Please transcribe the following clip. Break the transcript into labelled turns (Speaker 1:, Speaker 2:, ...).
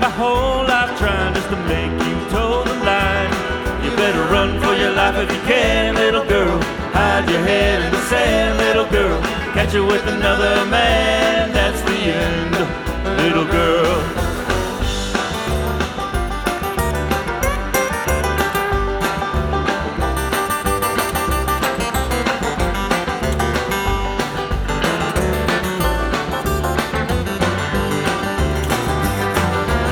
Speaker 1: my whole life trying just to make you toe the line. You better run for your life if you can, little girl. Hide your head in the sand, little girl. Catch you with another man, that's the end, little girl.